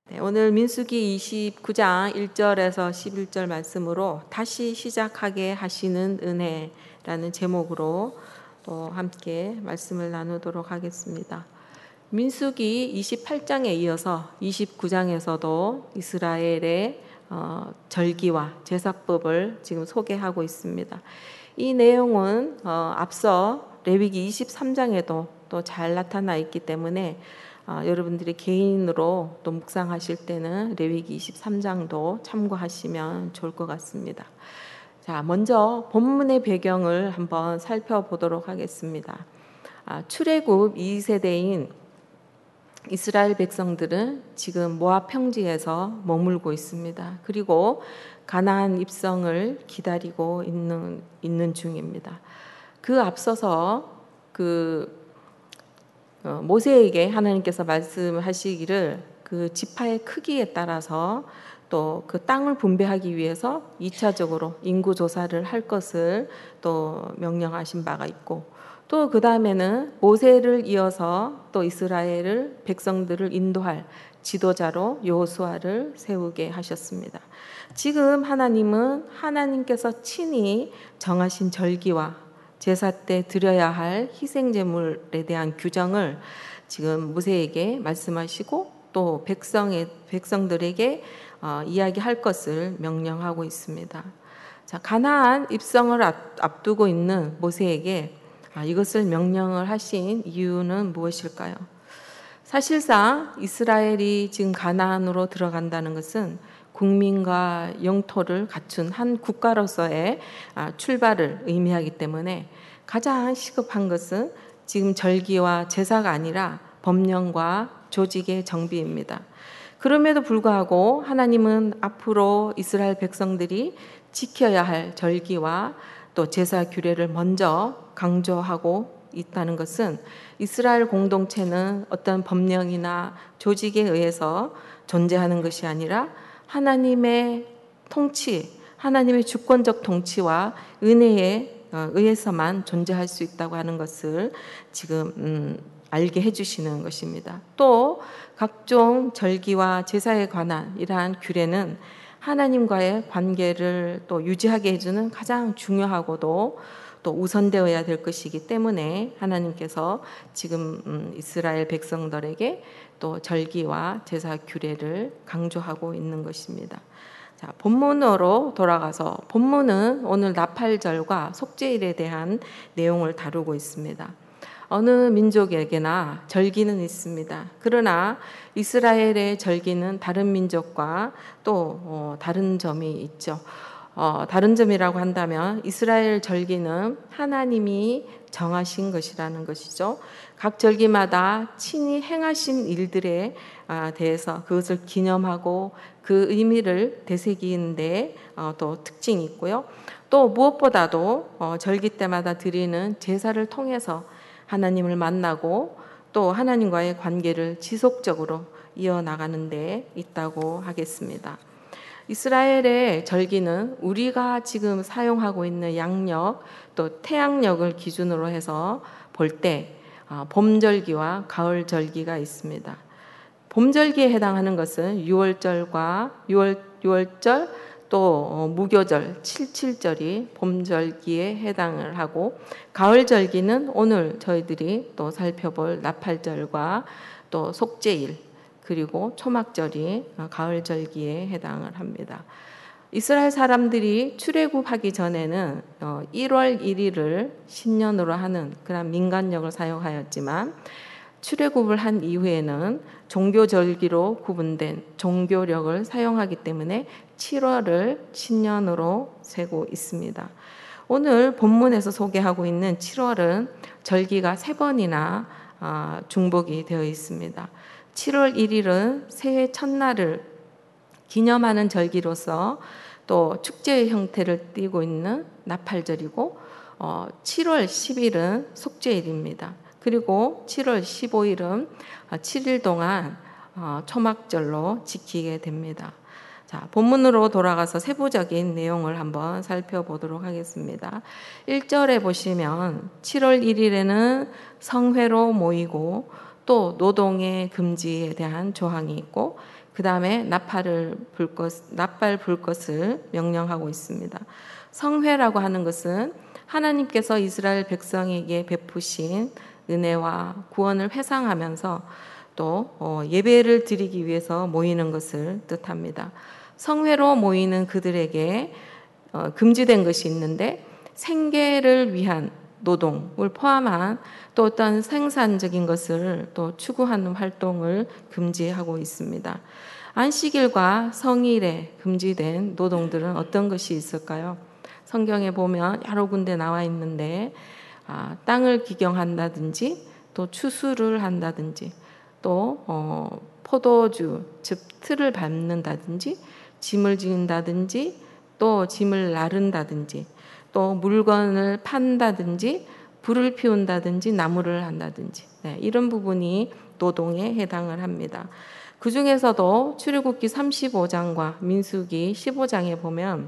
네, 오늘 민수기 29장 1절에서 11절 말씀으로 다시 시작하게 하시는 은혜라는 제목으로 또 함께 말씀을 나누도록 하겠습니다. 민수기 28장에 이어서 29장에서도 이스라엘의 절기와 제사법을 지금 소개하고 있습니다. 이 내용은 앞서 레위기 23장에도 또 잘 나타나 있기 때문에 여러분들이 개인으로 또 묵상하실 때는 레위기 23장도 참고하시면 좋을 것 같습니다. 자, 먼저 본문의 배경을 한번 살펴보도록 하겠습니다. 출애굽 2세대인 이스라엘 백성들은 지금 모압 평지에서 머물고 있습니다. 그리고 가나안 입성을 기다리고 있는 중입니다. 그 앞서서 모세에게 하나님께서 말씀하시기를 그 지파의 크기에 따라서 또 그 땅을 분배하기 위해서 2차적으로 인구 조사를 할 것을 또 명령하신 바가 있고, 또 그 다음에는 모세를 이어서 또 이스라엘을 백성들을 인도할 지도자로 여호수아를 세우게 하셨습니다. 지금 하나님은 하나님께서 친히 정하신 절기와 제사 때 드려야 할 희생제물에 대한 규정을 지금 모세에게 말씀하시고 또 백성들에게 이야기할 것을 명령하고 있습니다. 자, 가나안 입성을 앞두고 있는 모세에게 이것을 명령을 하신 이유는 무엇일까요? 사실상 이스라엘이 지금 가나안으로 들어간다는 것은 국민과 영토를 갖춘 한 국가로서의 출발을 의미하기 때문에 가장 시급한 것은 지금 절기와 제사가 아니라 법령과 조직의 정비입니다. 그럼에도 불구하고 하나님은 앞으로 이스라엘 백성들이 지켜야 할 절기와 또 제사 규례를 먼저 강조하고 있다는 것은 이스라엘 공동체는 어떤 법령이나 조직에 의해서 존재하는 것이 아니라 하나님의 통치, 하나님의 주권적 통치와 은혜에 의해서만 존재할 수 있다고 하는 것을 지금 알게 해주시는 것입니다. 또 각종 절기와 제사에 관한 이러한 규례는 하나님과의 관계를 또 유지하게 해주는 가장 중요하고도 또 우선되어야 될 것이기 때문에 하나님께서 지금 이스라엘 백성들에게 또 절기와 제사 규례를 강조하고 있는 것입니다. 자, 본문으로 돌아가서 본문은 오늘 나팔절과 속죄일에 대한 내용을 다루고 있습니다. 어느 민족에게나 절기는 있습니다. 그러나 이스라엘의 절기는 다른 민족과 또 다른 점이 있죠. 다른 점이라고 한다면 이스라엘 절기는 하나님이 정하신 것이라는 것이죠. 각 절기마다 친히 행하신 일들에 대해서 그것을 기념하고 그 의미를 되새기는데 또 특징이 있고요. 또 무엇보다도 절기 때마다 드리는 제사를 통해서 하나님을 만나고 또 하나님과의 관계를 지속적으로 이어나가는 데 있다고 하겠습니다. 이스라엘의 절기는 우리가 지금 사용하고 있는 양력 또 태양력을 기준으로 해서 볼 때 봄절기와 가을절기가 있습니다. 봄절기에 해당하는 것은 6월절과 6월절 또 무교절 77절이 봄절기에 해당을 하고, 가을절기는 오늘 저희들이 또 살펴볼 나팔절과 또 속죄일 그리고 초막절이 가을절기에 해당을 합니다. 이스라엘 사람들이 출애굽하기 전에는 1월 1일을 신년으로 하는 그런 민간력을 사용하였지만 출애굽을 한 이후에는 종교절기로 구분된 종교력을 사용하기 때문에 7월을 신년으로 세고 있습니다. 오늘 본문에서 소개하고 있는 7월은 절기가 3번이나 중복이 되어 있습니다. 7월 1일은 새해 첫날을 기념하는 절기로서 또 축제의 형태를 띠고 있는 나팔절이고, 7월 10일은 속죄일입니다. 그리고 7월 15일은 7일 동안 초막절로 지키게 됩니다. 자, 본문으로 돌아가서 세부적인 내용을 한번 살펴보도록 하겠습니다. 1절에 보시면 7월 1일에는 성회로 모이고 또 노동의 금지에 대한 조항이 있고, 그 다음에 나팔 불 것을 명령하고 있습니다. 성회라고 하는 것은 하나님께서 이스라엘 백성에게 베푸신 은혜와 구원을 회상하면서 또 예배를 드리기 위해서 모이는 것을 뜻합니다. 성회로 모이는 그들에게 금지된 것이 있는데, 생계를 위한 노동을 포함한 또 어떤 생산적인 것을 또 추구하는 활동을 금지하고 있습니다. 안식일과 성일에 금지된 노동들은 어떤 것이 있을까요? 성경에 보면 여러 군데 나와 있는데, 땅을 기경한다든지, 또 추수를 한다든지, 또 포도주, 즉 틀을 밟는다든지, 짐을 지은다든지, 또 짐을 나른다든지, 또 물건을 판다든지, 불을 피운다든지, 나무를 한다든지, 이런 부분이 노동에 해당을 합니다. 그 중에서도 출애굽기 35장과 민수기 15장에 보면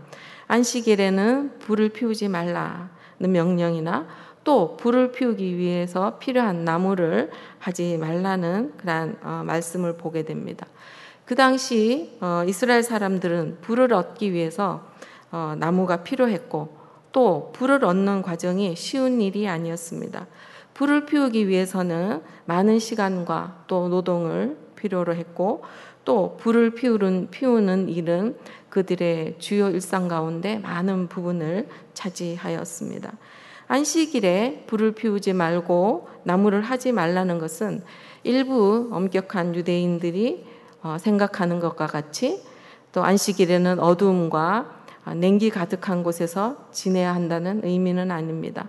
안식일에는 불을 피우지 말라는 명령이나 또 불을 피우기 위해서 필요한 나무를 하지 말라는 그런 말씀을 보게 됩니다. 그 당시 이스라엘 사람들은 불을 얻기 위해서 나무가 필요했고, 또 불을 얻는 과정이 쉬운 일이 아니었습니다. 불을 피우기 위해서는 많은 시간과 또 노동을 필요로 했고, 또 불을 피우는 일은 그들의 주요 일상 가운데 많은 부분을 차지하였습니다. 안식일에 불을 피우지 말고 나무를 하지 말라는 것은 일부 엄격한 유대인들이 생각하는 것과 같이 또 안식일에는 어두움과 냉기 가득한 곳에서 지내야 한다는 의미는 아닙니다.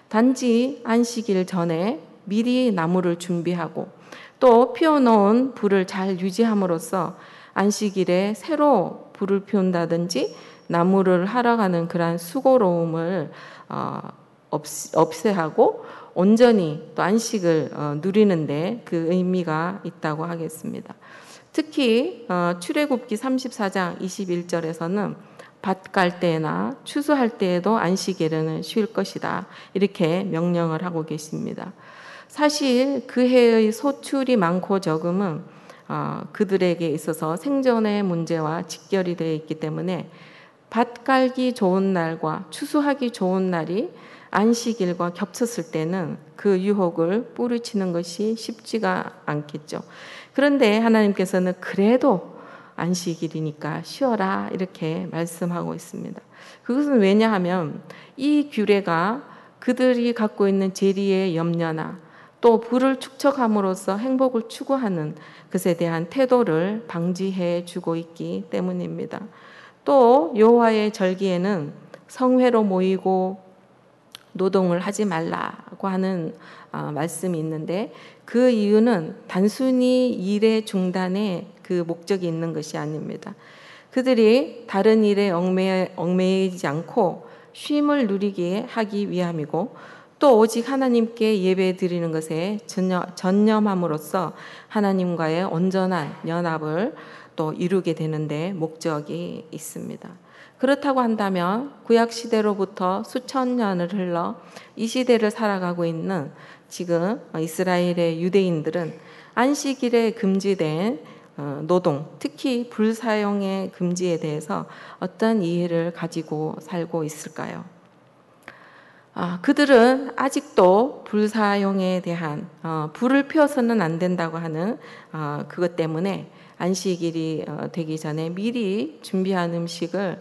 단지 안식일 전에 미리 나무를 준비하고 또 피워놓은 불을 잘 유지함으로써 안식일에 새로 불을 피운다든지 나무를 하러 가는 그러한 수고로움을 없애하고 온전히 또 안식을 누리는데 그 의미가 있다고 하겠습니다. 특히 출애굽기 34장 21절에서는 밭 갈 때나 추수할 때에도 안식일에는 쉴 것이다, 이렇게 명령을 하고 계십니다. 사실 그 해의 소출이 많고 적음은 그들에게 있어서 생존의 문제와 직결이 되어 있기 때문에 밭 갈기 좋은 날과 추수하기 좋은 날이 안식일과 겹쳤을 때는 그 유혹을 뿌리치는 것이 쉽지가 않겠죠. 그런데 하나님께서는 그래도 안식일이니까 쉬어라, 이렇게 말씀하고 있습니다. 그것은 왜냐하면 이 규례가 그들이 갖고 있는 재리의 염려나 또 불을 축적함으로써 행복을 추구하는 것에 대한 태도를 방지해 주고 있기 때문입니다. 또 여호와의 절기에는 성회로 모이고 노동을 하지 말라고 하는 말씀이 있는데, 그 이유는 단순히 일의 중단에 그 목적이 있는 것이 아닙니다. 그들이 다른 일에 얽매이지 않고 쉼을 누리게 하기 위함이고, 또 오직 하나님께 예배 드리는 것에 전념함으로써 하나님과의 온전한 연합을 또 이루게 되는데 목적이 있습니다. 그렇다고 한다면 구약 시대로부터 수천 년을 흘러 이 시대를 살아가고 있는 지금 이스라엘의 유대인들은 안식일에 금지된 노동, 특히 불 사용의 금지에 대해서 어떤 이해를 가지고 살고 있을까요? 그들은 아직도 불 사용에 대한 불을 피워서는 안 된다고 하는 그것 때문에 안식일이 되기 전에 미리 준비한 음식을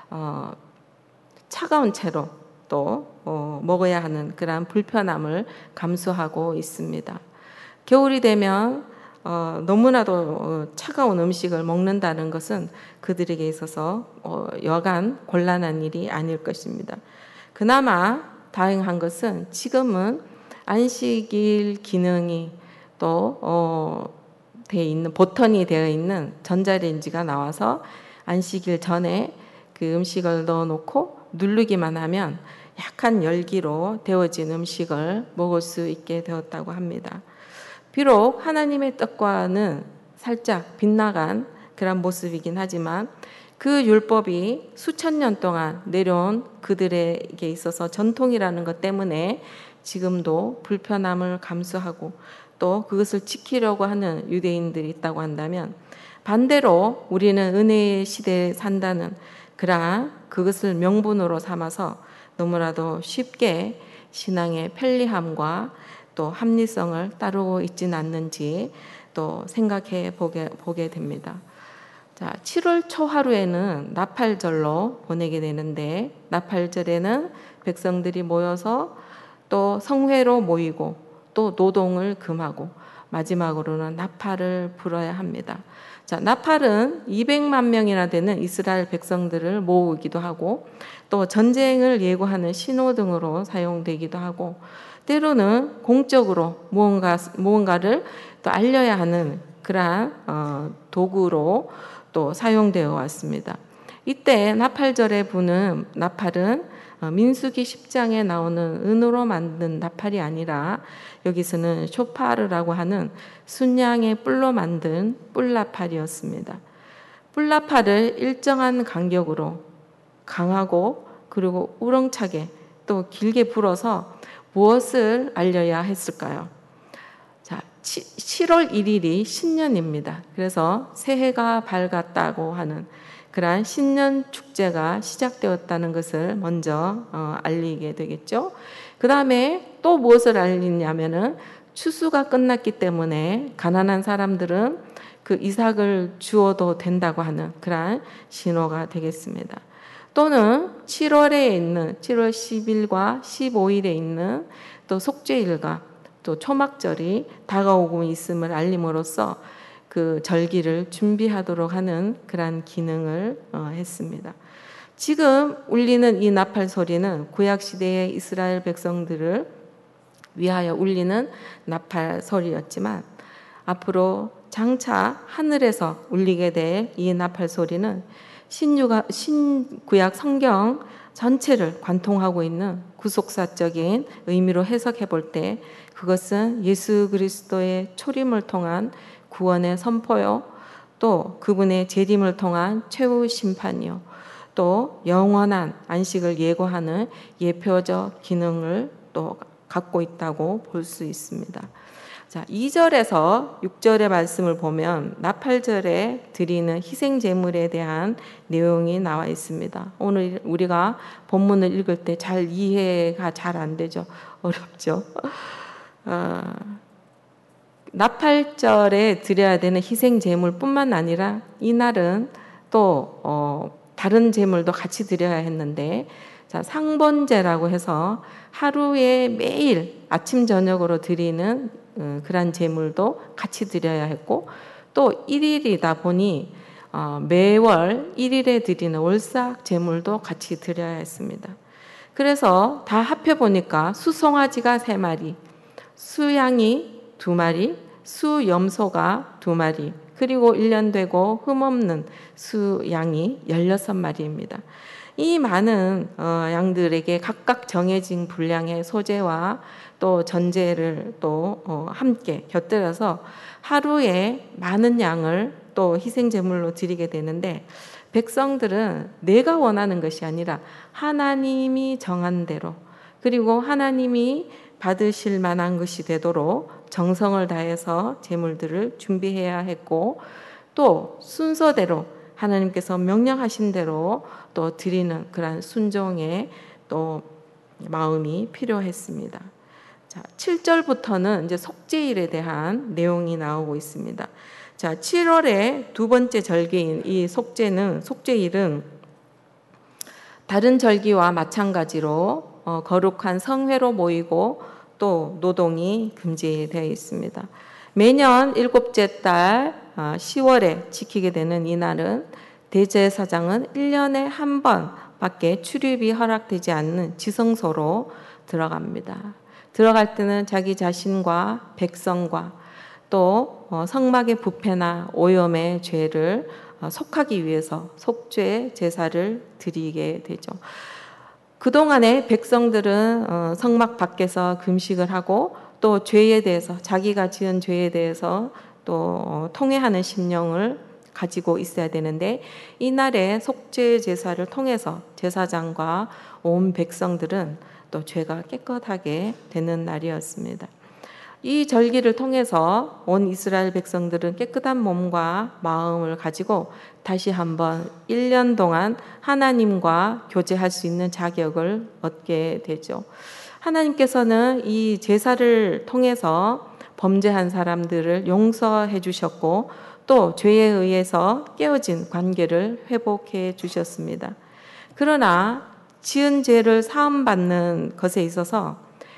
차가운 채로 또 먹어야 하는 그런 불편함을 감수하고 있습니다. 겨울이 되면 너무나도 차가운 음식을 먹는다는 것은 그들에게 있어서 여간 곤란한 일이 아닐 것입니다. 그나마 다행한 것은 지금은 안식일 기능이 또 버튼이 되어 있는 전자레인지가 나와서 안식일 전에 그 음식을 넣어놓고 누르기만 하면 약한 열기로 데워진 음식을 먹을 수 있게 되었다고 합니다. 비록 하나님의 뜻과는 살짝 빗나간 그런 모습이긴 하지만 그 율법이 수천 년 동안 내려온 그들에게 있어서 전통이라는 것 때문에 지금도 불편함을 감수하고 또 그것을 지키려고 하는 유대인들이 있다고 한다면, 반대로 우리는 은혜의 시대에 산다는 그러한 그것을 명분으로 삼아서 너무나도 쉽게 신앙의 편리함과 또 합리성을 따르고 있지는 않는지 또 생각해 보게 됩니다. 자, 7월 초하루에는 나팔절로 보내게 되는데, 나팔절에는 백성들이 모여서 또 성회로 모이고 또 노동을 금하고 마지막으로는 나팔을 불어야 합니다. 자, 나팔은 200만 명이나 되는 이스라엘 백성들을 모으기도 하고 또 전쟁을 예고하는 신호등으로 사용되기도 하고, 때로는 공적으로 무언가를 또 알려야 하는 그러한 도구로 또 사용되어 왔습니다. 이때 나팔절에 부는 나팔은 민수기 10장에 나오는 은으로 만든 나팔이 아니라 여기서는 쇼파르라고 하는 순양의 뿔로 만든 뿔나팔이었습니다. 뿔나팔을 일정한 간격으로 강하고 그리고 우렁차게 또 길게 불어서 무엇을 알려야 했을까요? 자, 7월 1일이 신년입니다. 그래서 새해가 밝았다고 하는 그러한 신년 축제가 시작되었다는 것을 먼저 알리게 되겠죠. 그 다음에 또 무엇을 알리냐면은 추수가 끝났기 때문에 가난한 사람들은 그 이삭을 주어도 된다고 하는 그러한 신호가 되겠습니다. 또는 7월에 있는 7월 10일과 15일에 있는 또 속죄일과 또 초막절이 다가오고 있음을 알림으로써 그 절기를 준비하도록 하는 그러한 기능을 했습니다. 지금 울리는 이 나팔 소리는 구약 시대의 이스라엘 백성들을 위하여 울리는 나팔 소리였지만, 앞으로 장차 하늘에서 울리게 될 이 나팔 소리는 신구약 성경 전체를 관통하고 있는 구속사적인 의미로 해석해 볼 때 그것은 예수 그리스도의 초림을 통한 구원의 선포요, 또 그분의 재림을 통한 최후 심판이요, 또 영원한 안식을 예고하는 예표적 기능을 또 갖고 있다고 볼 수 있습니다. 자, 2절에서 6절의 말씀을 보면 나팔절에 드리는 희생 제물에 대한 내용이 나와 있습니다. 오늘 우리가 본문을 읽을 때 잘 이해가 잘 안 되죠. 어렵죠. 나팔절에 드려야 되는 희생 제물뿐만 아니라 이날은 또 다른 제물도 같이 드려야 했는데, 자, 상번제라고 해서 하루에 매일 아침 저녁으로 드리는 그런 제물도 같이 드려야 했고, 또 1일이다 보니 매월 1일에 드리는 월삭 제물도 같이 드려야 했습니다. 그래서 다 합해보니까 수송아지가 3마리, 수양이 2마리, 수염소가 2마리, 그리고 1년 되고 흠없는 수양이 16마리입니다. 이 많은 양들에게 각각 정해진 분량의 소재와 또 전제를 또 함께 곁들여서 하루에 많은 양을 또 희생제물로 드리게 되는데, 백성들은 내가 원하는 것이 아니라 하나님이 정한 대로, 그리고 하나님이 받으실 만한 것이 되도록 정성을 다해서 제물들을 준비해야 했고, 또 순서대로 하나님께서 명령하신 대로 또 드리는 그런 순종의 또 마음이 필요했습니다. 자, 7절부터는 이제 속죄일에 대한 내용이 나오고 있습니다. 자, 7월의 두 번째 절기인 이 속죄일은 다른 절기와 마찬가지로 거룩한 성회로 모이고 또 노동이 금지되어 있습니다. 매년 7째 달 10월에 지키게 되는 이 날은 대제사장은 1년에 한 번밖에 출입이 허락되지 않는 지성소로 들어갑니다. 들어갈 때는 자기 자신과 백성과 또 성막의 부패나 오염의 죄를 속하기 위해서 속죄 제사를 드리게 되죠. 그동안에 백성들은 성막 밖에서 금식을 하고 또 죄에 대해서, 자기가 지은 죄에 대해서 또 통회하는 심령을 가지고 있어야 되는데, 이날에 속죄 제사를 통해서 제사장과 온 백성들은 또 죄가 깨끗하게 되는 날이었습니다. 이 절기를 통해서 온 이스라엘 백성들은 깨끗한 몸과 마음을 가지고 다시 한번 1년 동안 하나님과 교제할 수 있는 자격을 얻게 되죠. 하나님께서는 이 제사를 통해서 범죄한 사람들을 용서해 주셨고 또 죄에 의해서 깨어진 관계를 회복해 주셨습니다. 그러나 지은 죄를 사함받는 것에 있어서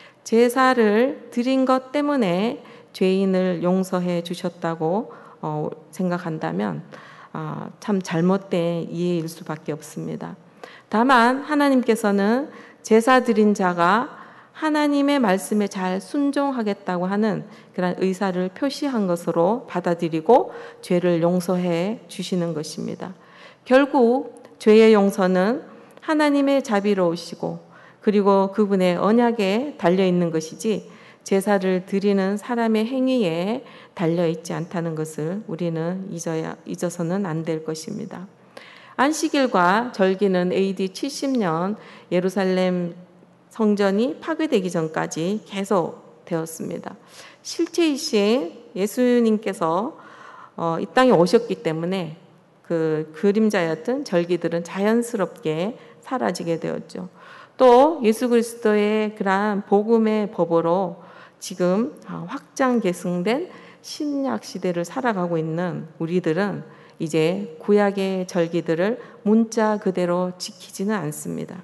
제사를 드린 것 때문에 죄인을 용서해 주셨다고 생각한다면 참 잘못된 이해일 수밖에 없습니다. 다만 하나님께서는 제사 드린 자가 하나님의 말씀에 잘 순종하겠다고 하는 그런 의사를 표시한 것으로 받아들이고 죄를 용서해 주시는 것입니다. 결국 죄의 용서는 하나님의 자비로우시고 그리고 그분의 언약에 달려있는 것이지 제사를 드리는 사람의 행위에 달려있지 않다는 것을 우리는 잊어서는 안 될 것입니다. 안식일과 절기는 AD 70년 예루살렘 성전이 파괴되기 전까지 계속 되었습니다. 실체이신 예수님께서 이 땅에 오셨기 때문에 그 그림자였던 절기들은 자연스럽게 사라지게 되었죠. 또 예수 그리스도의 그러한 복음의 법으로 지금 확장 계승된 신약 시대를 살아가고 있는 우리들은 이제 구약의 절기들을 문자 그대로 지키지는 않습니다.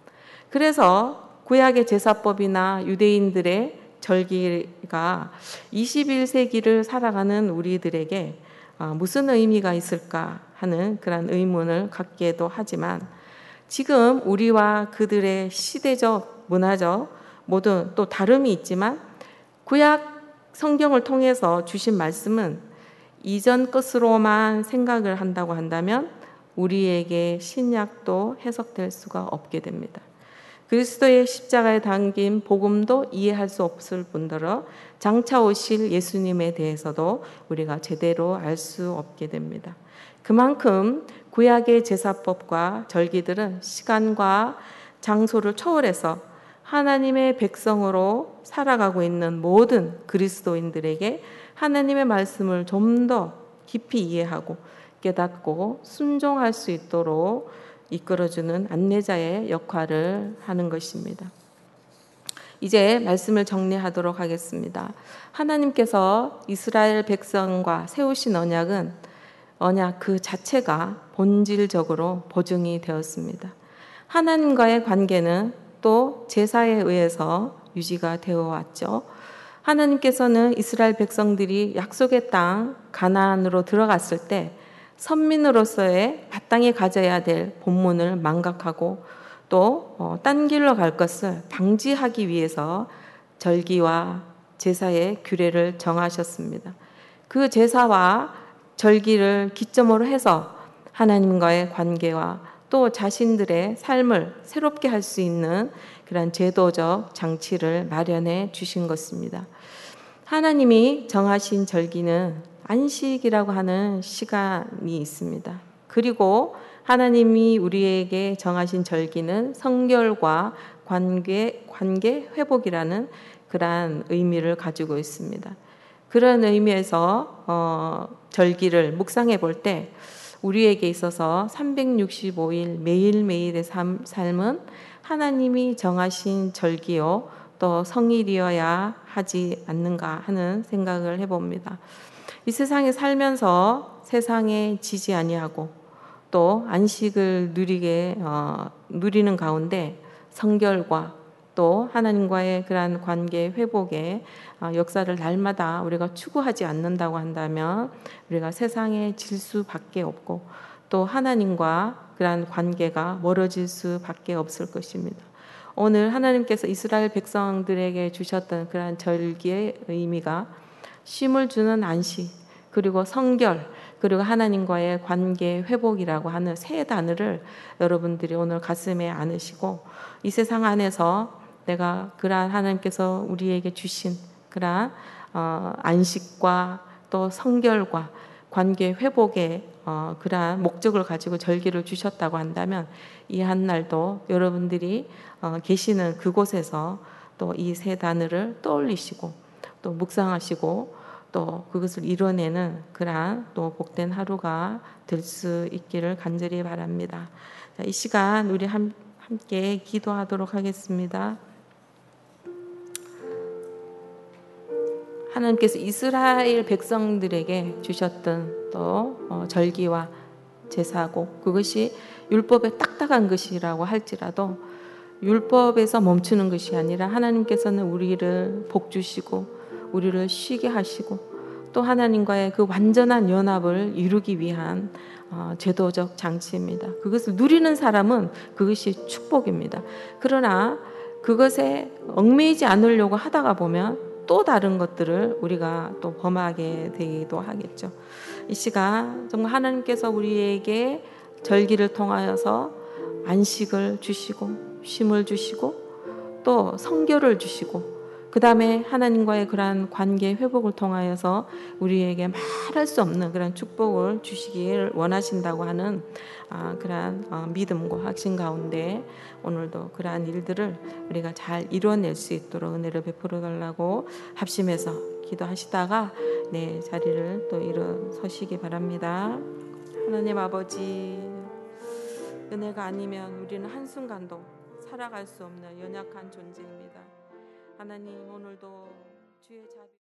그래서 구약의 제사법이나 유대인들의 절기가 21세기를 살아가는 우리들에게 무슨 의미가 있을까 하는 그런 의문을 갖기도 하지만 지금 우리와 그들의 시대적, 문화적 모든 또 다름이 있지만 구약 성경을 통해서 주신 말씀은 이전 것으로만 생각을 한다고 한다면 우리에게 신약도 해석될 수가 없게 됩니다. 그리스도의 십자가에 담긴 복음도 이해할 수 없을 뿐더러 장차 오실 예수님에 대해서도 우리가 제대로 알 수 없게 됩니다. 그만큼 구약의 제사법과 절기들은 시간과 장소를 초월해서 하나님의 백성으로 살아가고 있는 모든 그리스도인들에게 하나님의 말씀을 좀 더 깊이 이해하고 깨닫고 순종할 수 있도록 이끌어주는 안내자의 역할을 하는 것입니다. 이제 말씀을 정리하도록 하겠습니다. 하나님께서 이스라엘 백성과 세우신 언약 그 자체가 본질적으로 보증이 되었습니다. 하나님과의 관계는 또 제사에 의해서 유지가 되어 왔죠. 하나님께서는 이스라엘 백성들이 약속의 땅 가나안으로 들어갔을 때 선민으로서의 마땅히 가져야 될 본분을 망각하고 또 딴 길로 갈 것을 방지하기 위해서 절기와 제사의 규례를 정하셨습니다. 그 제사와 절기를 기점으로 해서 하나님과의 관계와 또 자신들의 삶을 새롭게 할 수 있는 그런 제도적 장치를 마련해 주신 것입니다. 하나님이 정하신 절기는 안식이라고 하는 시간이 있습니다. 그리고 하나님이 우리에게 정하신 절기는 성결과 관계 회복이라는 그러한 의미를 가지고 있습니다. 그런 의미에서 절기를 묵상해 볼 때 우리에게 있어서 365일 매일매일의 삶은 하나님이 정하신 절기요 또 성일이어야 하지 않는가 하는 생각을 해봅니다. 이 세상에 살면서 세상에 지지 아니하고 또 안식을 누리는 가운데 성결과 또 하나님과의 그러한 관계 회복의 역사를 날마다 우리가 추구하지 않는다고 한다면 우리가 세상에 질 수밖에 없고 또 하나님과 그러한 관계가 멀어질 수밖에 없을 것입니다. 오늘 하나님께서 이스라엘 백성들에게 주셨던 그러한 절기의 의미가 쉼을 주는 안식 그리고 성결 그리고 하나님과의 관계 회복이라고 하는 세 단어를 여러분들이 오늘 가슴에 안으시고 이 세상 안에서 내가 그러한 하나님께서 우리에게 주신 그러한 안식과 또 성결과 관계 회복의 그러한 목적을 가지고 절기를 주셨다고 한다면 이 한 날도 여러분들이 계시는 그곳에서 또 이 세 단어를 떠올리시고 또 묵상하시고 또 그것을 이뤄내는 그러한 또 복된 하루가 될 수 있기를 간절히 바랍니다. 자, 이 시간 우리 함께 기도하도록 하겠습니다. 하나님께서 이스라엘 백성들에게 주셨던 또 절기와 제사고 그것이 율법에 딱딱한 것이라고 할지라도 율법에서 멈추는 것이 아니라 하나님께서는 우리를 복 주시고 우리를 쉬게 하시고 또 하나님과의 그 완전한 연합을 이루기 위한 제도적 장치입니다. 그것을 누리는 사람은 그것이 축복입니다. 그러나 그것에 얽매이지 않으려고 하다가 보면 또 다른 것들을 우리가 또 범하게 되기도 하겠죠. 이 시간 정말 하나님께서 우리에게 절기를 통하여서 안식을 주시고 쉼을 주시고 또 성결을 주시고 그 다음에 하나님과의 그러한 관계 회복을 통하여서 우리에게 말할 수 없는 그런 축복을 주시기를 원하신다고 하는 그러한 믿음과 확신 가운데 오늘도 그러한 일들을 우리가 잘 이뤄낼 수 있도록 은혜를 베풀어 달라고 합심해서 기도하시다가 내 자리를 또 일어서시기 바랍니다. 하나님 아버지, 은혜가 아니면 우리는 한순간도 살아갈 수 없는 연약한 존재입니다. 하나님, 오늘도 주의 자비